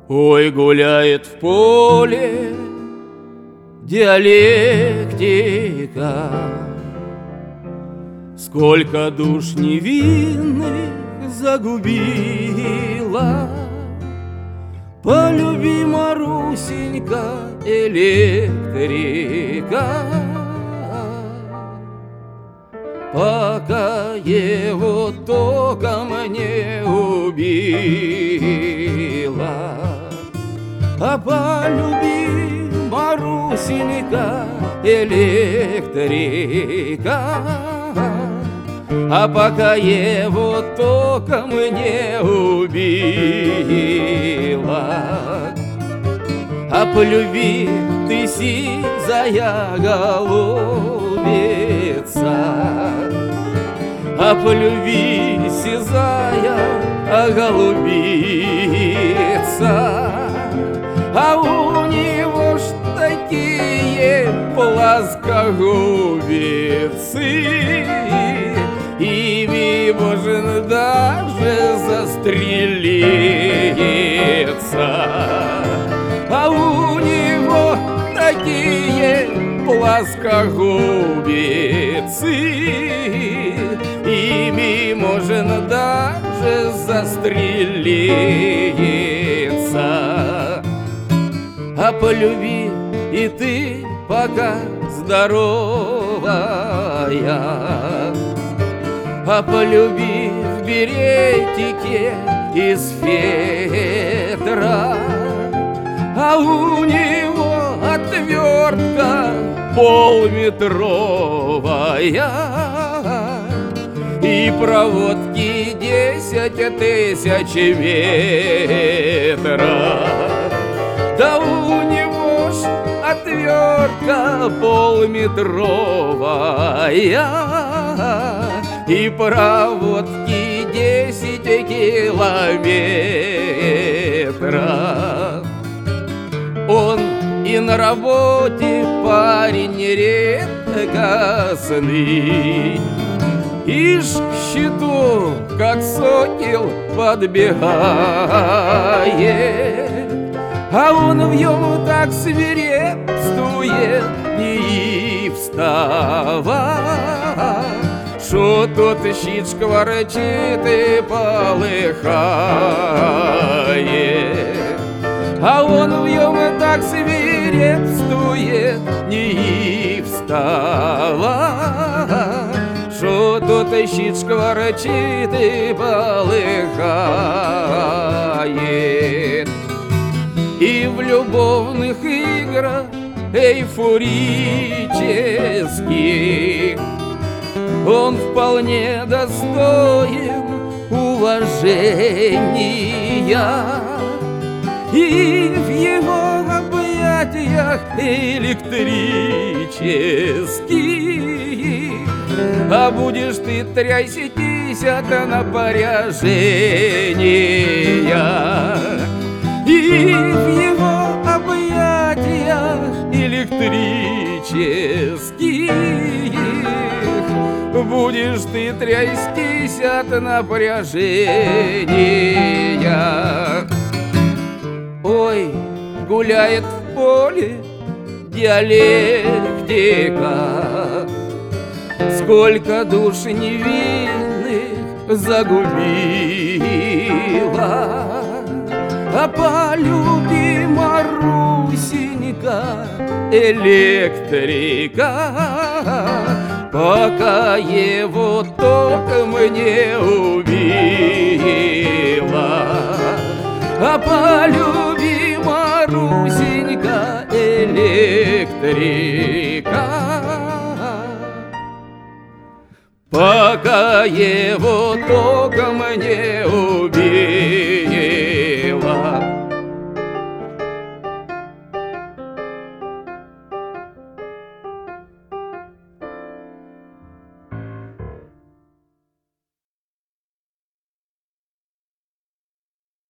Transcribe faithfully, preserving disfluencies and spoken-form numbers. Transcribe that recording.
Ой, гуляет в поле диалектика, сколько душ невинных загубила. Полюби, Марусенька, электрика, пока его током не убила. А полюби, Марусенька, электрика, а пока его током не убила. А полюби ты, сизая голубица, а полюби, сизая голубица, а у него ж такие плоскогубицы, ими можно даже застрелиться. А у него такие плоскогубицы, ими можно даже застрелиться. А полюби и ты, пока здоровая, а полюби в беретике из фетра, а у него отвертка полметровая и проводки десять тысяч метров. Да у него ж отвертка полметровая и проводки десять километров. Он и на работе парень редкостный, и ж к щиту, как сокол, подбегает. А он в нем так свирепствует, не встава, шо тот щит шкварчит и полыхает. А он в нем так свирепствует, не встава, шо тот щит шкварчит и полыхает. И в любовных играх эйфорических он вполне достоин уважения. И в его объятиях электрических а будешь ты трястись от напряжения. И в его объятиях электрических будешь ты трястись от напряжения. Ой, гуляет в поле диалектика, сколько душ невинных загубила. А полюби, Марусенька, электрика, пока его током не убила. А полюби, Марусенька, электрика, пока его током не убила.